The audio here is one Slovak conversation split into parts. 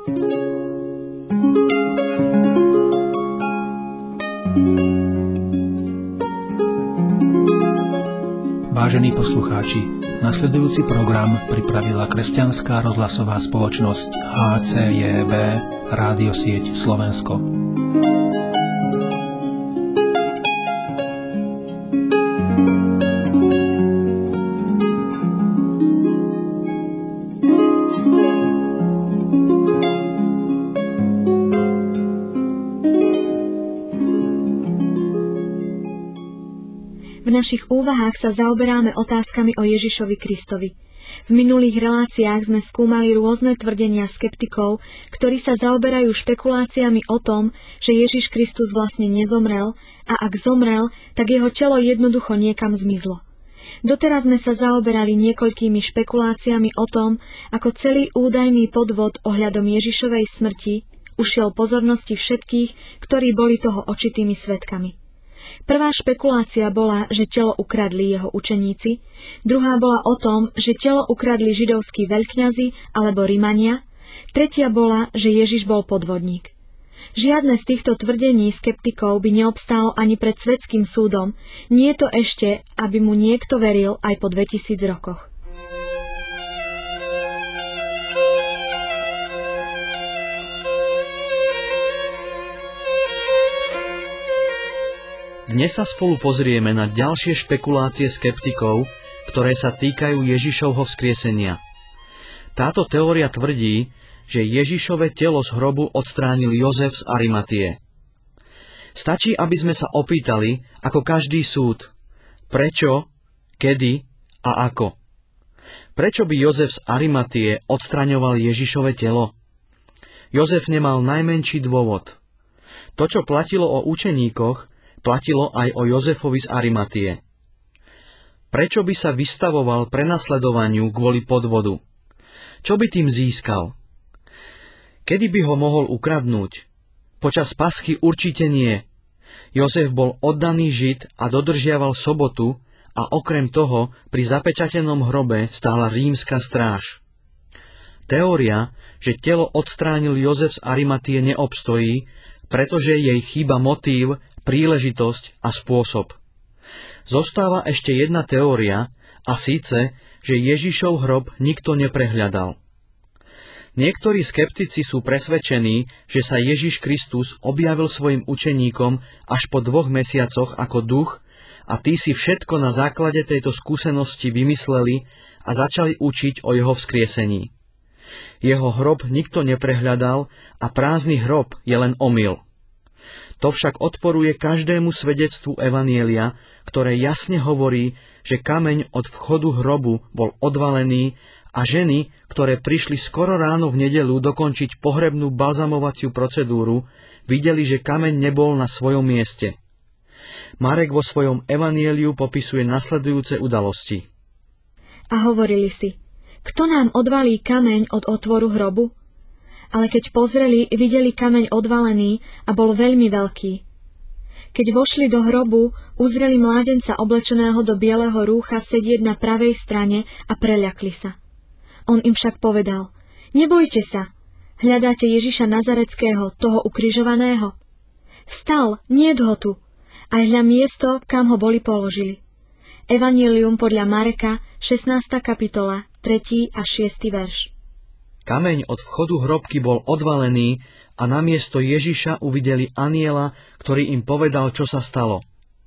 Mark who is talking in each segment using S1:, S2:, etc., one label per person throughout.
S1: Vážení poslucháči, nasledujúci program pripravila kresťanská rozhlasová spoločnosť HCJB Rádiosieť Slovensko.
S2: V našich úvahách sa zaoberáme otázkami o Ježišovi Kristovi. V minulých reláciách sme skúmali rôzne tvrdenia skeptikov, ktorí sa zaoberajú špekuláciami o tom, že Ježiš Kristus vlastne nezomrel a ak zomrel, tak jeho telo jednoducho niekam zmizlo. Doteraz sme sa zaoberali niekoľkými špekuláciami o tom, ako celý údajný podvod ohľadom Ježišovej smrti ušiel pozornosti všetkých, ktorí boli toho očitými svedkami. Prvá špekulácia bola, že telo ukradli jeho učeníci, druhá bola o tom, že telo ukradli židovskí veľkňazi alebo Rimania, tretia bola, že Ježiš bol podvodník. Žiadne z týchto tvrdení skeptikov by neobstálo ani pred svetským súdom, nie je to ešte, aby mu niekto veril aj po 2000 rokoch.
S3: Dnes sa spolu pozrieme na ďalšie špekulácie skeptikov, ktoré sa týkajú Ježišovho vzkriesenia. Táto teória tvrdí, že Ježišove telo z hrobu odstránil Jozef z Arimatie. Stačí, aby sme sa opýtali, ako každý súd, prečo, kedy a ako. Prečo by Jozef z Arimatie odstraňoval Ježišove telo? Jozef nemal najmenší dôvod. To, čo platilo o učeníkoch, platilo aj o Jozefovi z Arimatie. Prečo by sa vystavoval prenasledovaniu kvôli podvodu? Čo by tým získal? Kedy by ho mohol ukradnúť? Počas paschy určite nie. Jozef bol oddaný Žid a dodržiaval sobotu a okrem toho pri zapečatenom hrobe stála rímska stráž. Teória, že telo odstránil Jozef z Arimatie neobstojí, pretože jej chýba motív, príležitosť a spôsob. Zostáva ešte jedna teória, a síce, že Ježišov hrob nikto neprehľadal. Niektorí skeptici sú presvedčení, že sa Ježiš Kristus objavil svojim učeníkom až po 2 mesiacoch ako duch a tí si všetko na základe tejto skúsenosti vymysleli a začali učiť o jeho vzkriesení. Jeho hrob nikto neprehľadal a prázdny hrob je len omyl. To však odporuje každému svedectvu Evanjelia, ktoré jasne hovorí, že kameň od vchodu hrobu bol odvalený a ženy, ktoré prišli skoro ráno v nedeľu dokončiť pohrebnú balzamovaciu procedúru, videli, že kameň nebol na svojom mieste. Marek vo svojom Evanjeliu popisuje nasledujúce udalosti.
S2: A hovorili si, kto nám odvalí kameň od otvoru hrobu? Ale keď pozreli, videli kameň odvalený a bol veľmi veľký. Keď vošli do hrobu, uzreli mládenca oblečeného do bieleho rúcha sedieť na pravej strane a preľakli sa. On im však povedal, nebojte sa, hľadáte Ježiša Nazareckého, toho ukrižovaného? Vstal, niet ho tu, a hľa miesto, kam ho boli položili. Evanjelium podľa Mareka, 16. kapitola, 3. a 6. verš.
S3: Kameň od vchodu hrobky bol odvalený a namiesto Ježiša uvideli anjela, ktorý im povedal, čo sa stalo.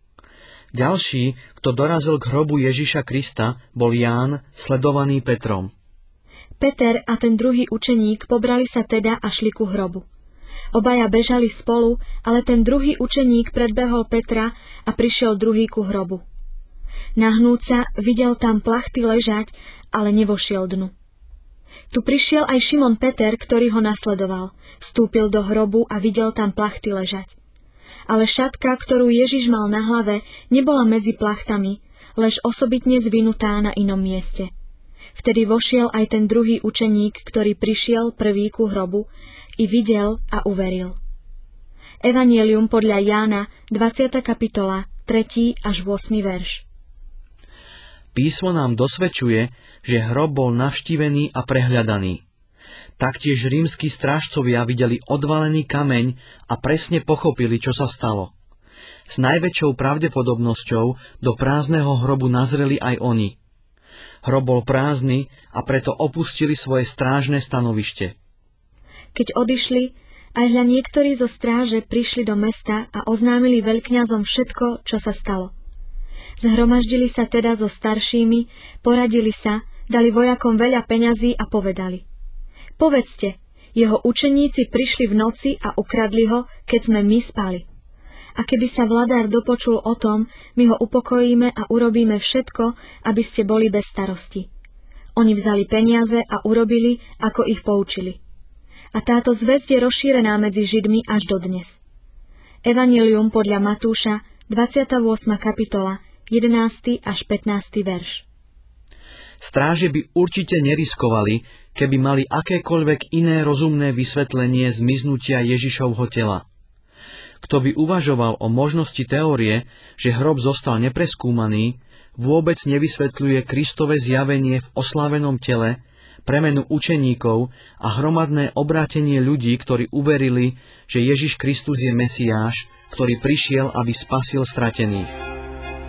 S3: Ďalší, kto dorazil k hrobu Ježiša Krista, bol Ján, sledovaný Petrom.
S2: Peter a ten druhý učeník pobrali sa teda a šli ku hrobu. Obaja bežali spolu, ale ten druhý učeník predbehol Petra a prišiel druhý ku hrobu. Nahnúc sa, videl tam plachty ležať, ale nevošiel dnu. Tu prišiel aj Šimon Peter, ktorý ho nasledoval. Vstúpil do hrobu a videl tam plachty ležať. Ale šatka, ktorú Ježiš mal na hlave, nebola medzi plachtami, lež osobitne zvinutá na inom mieste. Vtedy vošiel aj ten druhý učeník, ktorý prišiel prvý ku hrobu, i videl a uveril. Evanjelium podľa Jána, 20. kapitola, 3. až 8. verš.
S3: Písmo nám dosvedčuje, že hrob bol navštívený a prehľadaný. Taktiež rímski strážcovia videli odvalený kameň a presne pochopili, čo sa stalo. S najväčšou pravdepodobnosťou do prázdneho hrobu nazreli aj oni. Hrob bol prázdny a preto opustili svoje strážne stanovište.
S2: Keď odišli, aj hľa niektorí zo stráže prišli do mesta a oznámili veľkňazom všetko, čo sa stalo. Zhromaždili sa teda so staršími, poradili sa, dali vojakom veľa peňazí a povedali: Povedzte, jeho učeníci prišli v noci a ukradli ho, keď sme my spali. A keby sa vladár dopočul o tom, my ho upokojíme a urobíme všetko, aby ste boli bez starosti. Oni vzali peniaze a urobili, ako ich poučili. A táto zvesť je rozšírená medzi Židmi až dodnes. Evanjelium podľa Matúša, 28. kapitola, 11. až 15. verš.
S3: Stráže by určite neriskovali, keby mali akékoľvek iné rozumné vysvetlenie zmiznutia Ježišovho tela. Kto by uvažoval o možnosti teórie, že hrob zostal nepreskúmaný, vôbec nevysvetľuje Kristove zjavenie v oslávenom tele, premenu učeníkov a hromadné obrátenie ľudí, ktorí uverili, že Ježiš Kristus je Mesiáš, ktorý prišiel, aby spasil stratených.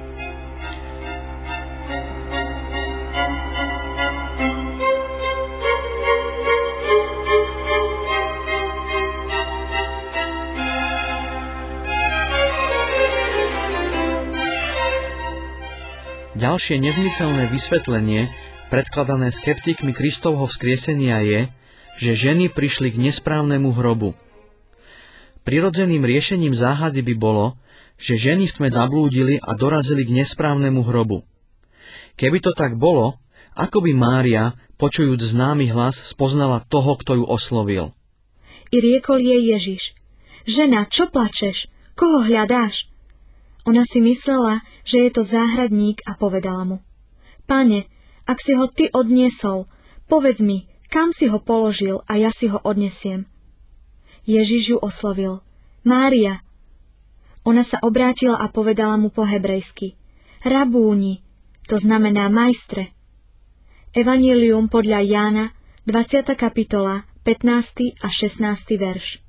S3: Ďalšie nezmyselné vysvetlenie, predkladané skeptikmi Kristovho vzkriesenia je, že ženy prišli k nesprávnemu hrobu. Prirodzeným riešením záhady by bolo, že ženy v tme zablúdili a dorazili k nesprávnemu hrobu. Keby to tak bolo, ako by Mária, počujúc známy hlas, spoznala toho, kto ju oslovil?
S2: I riekol jej Ježiš: Žena, čo plačeš? Koho hľadáš? Ona si myslela, že je to záhradník a povedala mu: Pane, ak si ho ty odniesol, povedz mi, kam si ho položil a ja si ho odnesiem. Ježiš ju oslovil: Mária. Ona sa obrátila a povedala mu po hebrejsky: Rabúni, to znamená majstre. Evanjelium podľa Jána, 20. kapitola, 15. a 16. verš.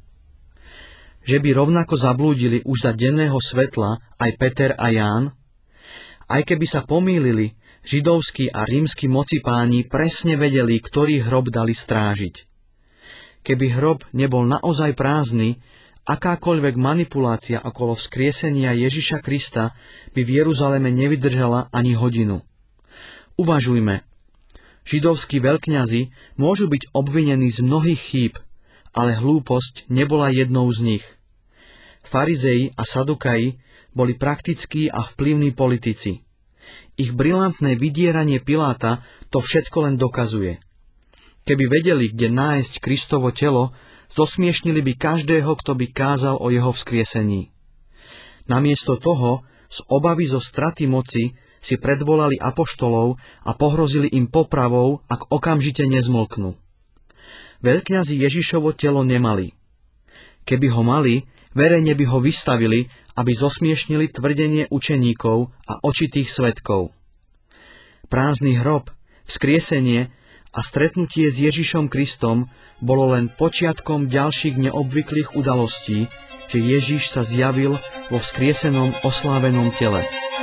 S3: Že by rovnako zablúdili už za denného svetla aj Peter a Ján? Aj keby sa pomýlili, židovskí a rímski mocipáni presne vedeli, ktorý hrob dali strážiť. Keby hrob nebol naozaj prázdny, akákoľvek manipulácia okolo vzkriesenia Ježiša Krista by v Jeruzaleme nevydržala ani hodinu. Uvažujme. Židovskí veľkňazi môžu byť obvinení z mnohých chýb, ale hlúposť nebola jednou z nich. Farizei a Sadukaji boli praktickí a vplyvní politici. Ich brilantné vydieranie Piláta to všetko len dokazuje. Keby vedeli, kde nájsť Kristovo telo, zosmiešnili by každého, kto by kázal o jeho vzkriesení. Namiesto toho, z obavy zo straty moci, si predvolali apoštolov a pohrozili im popravou, ak okamžite nezmlknú. Veľkňazi Ježišovo telo nemali. Keby ho mali, verejne by ho vystavili, aby zosmiešnili tvrdenie učeníkov a očitých svedkov. Prázdny hrob, vzkriesenie a stretnutie s Ježišom Kristom bolo len počiatkom ďalších neobvyklých udalostí, že Ježiš sa zjavil vo vzkriesenom oslávenom tele.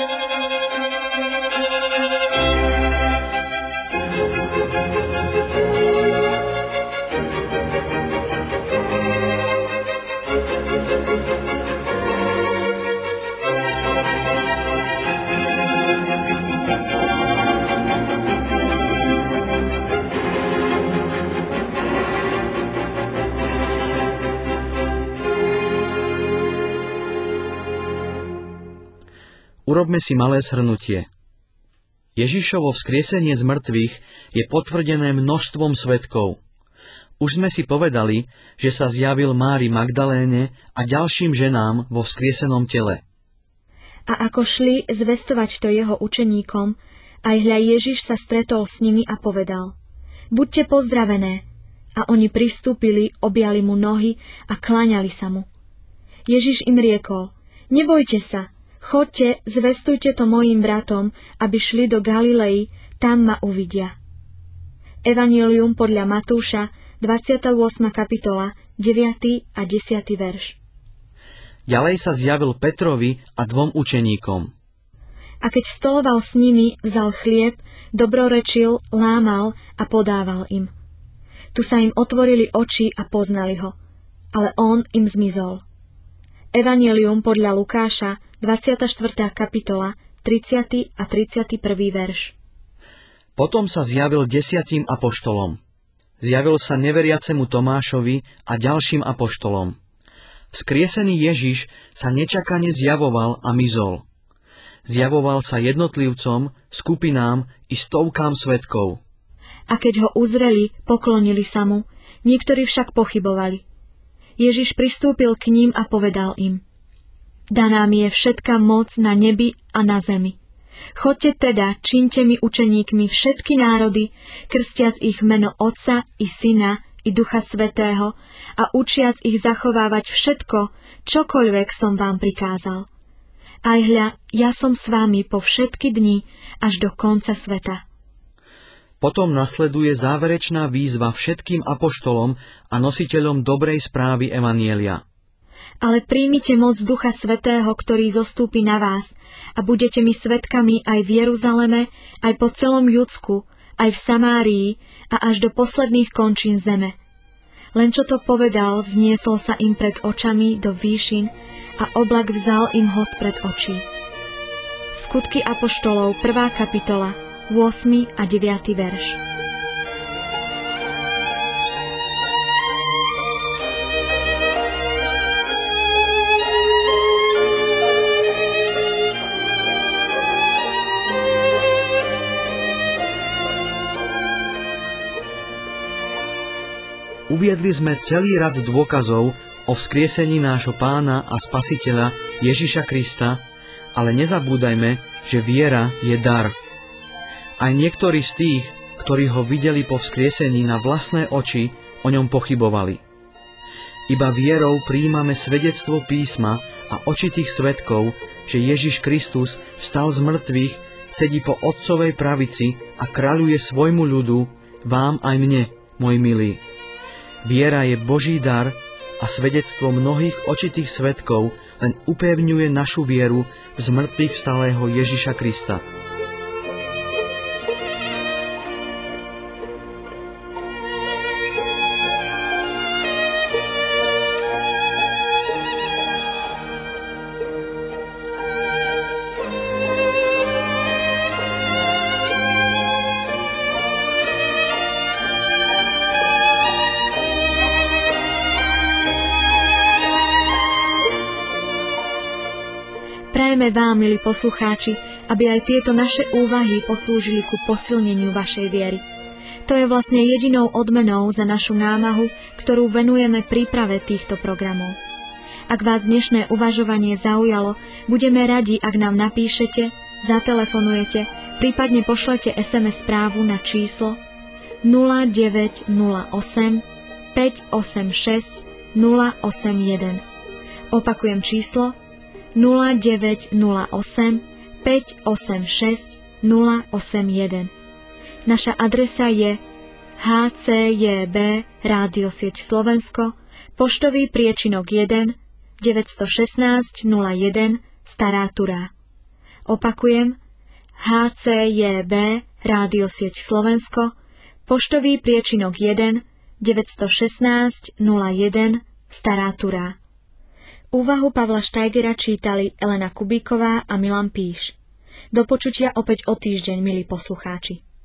S3: Urobme si malé shrnutie. Ježišovo vzkriesenie z mŕtvych je potvrdené množstvom svedkov. Už sme si povedali, že sa zjavil Mári Magdaléne a ďalším ženám vo vzkriesenom tele.
S2: A ako šli zvestovať to jeho učeníkom, aj hľa Ježiš sa stretol s nimi a povedal: Buďte pozdravené. A oni pristúpili, objali mu nohy a kláňali sa mu. Ježiš im riekol: Nebojte sa, choďte, zvestujte to mojim bratom, aby šli do Galilei, tam ma uvidia. Evanjelium podľa Matúša, 28. kapitola, 9. a 10. verš.
S3: Ďalej sa zjavil Petrovi a 2 učeníkom.
S2: A keď stoloval s nimi, vzal chlieb, dobrorečil, lámal a podával im. Tu sa im otvorili oči a poznali ho, ale on im zmizol. Evanjelium podľa Lukáša, 24. kapitola, 30. a 31. verš.
S3: Potom sa zjavil 10 apoštolom. Zjavil sa neveriacemu Tomášovi a ďalším apoštolom. Vzkriesený Ježiš sa nečakane zjavoval a mizol. Zjavoval sa jednotlivcom, skupinám i stovkám svedkov.
S2: A keď ho uzreli, poklonili sa mu, niektorí však pochybovali. Ježiš pristúpil k ním a povedal im: Daná mi je všetka moc na nebi a na zemi. Choďte teda, čiňte mi učeníkmi všetky národy, krstiac ich meno Otca i Syna i Ducha Svätého a učiac ich zachovávať všetko, čokoľvek som vám prikázal. Aj hľa, ja som s vámi po všetky dni až do konca sveta.
S3: Potom nasleduje záverečná výzva všetkým apoštolom a nositeľom dobrej správy Evanjelia.
S2: Ale príjmite moc Ducha Svätého, ktorý zostúpi na vás a budete mi svedkami aj v Jeruzaleme, aj po celom Judsku, aj v Samárii a až do posledných končín zeme. Len čo to povedal, vzniesol sa im pred očami do výšin a oblak vzal im ho spred očí. Skutky apoštolov, 1. kapitola, 8. a 9. verš.
S3: Uviedli sme celý rad dôkazov o vzkriesení nášho Pána a Spasiteľa Ježiša Krista, ale nezabúdajme, že viera je dar. Aj niektorí z tých, ktorí ho videli po vzkriesení na vlastné oči, o ňom pochybovali. Iba vierou prijímame svedectvo písma a očitých svedkov, že Ježiš Kristus vstal z mŕtvych, sedí po Otcovej pravici a kráľuje svojmu ľudu, vám aj mne, môj milý. Viera je Boží dar a svedectvo mnohých očitých svedkov len upevňuje našu vieru v zmrtvých vstalého Ježiša Krista.
S2: Prajeme vám, milí poslucháči, aby aj tieto naše úvahy poslúžili ku posilneniu vašej viery. To je vlastne jedinou odmenou za našu námahu, ktorú venujeme príprave týchto programov. Ak vás dnešné uvažovanie zaujalo, budeme radi, ak nám napíšete, zatelefonujete, prípadne pošlete SMS správu na číslo 0908 586 081. Opakujem číslo 0908 586 081. Naša adresa je HCJB Rádio Sieť Slovensko, poštový priečinok 1 916 01 Stará Turá. Opakujem HCJB Rádio Sieť Slovensko, poštový priečinok 1 916 01 Stará Turá. Úvahu Pavla Štajgera čítali Elena Kubíková a Milan Píš. Do počutia opäť o týždeň, milí poslucháči.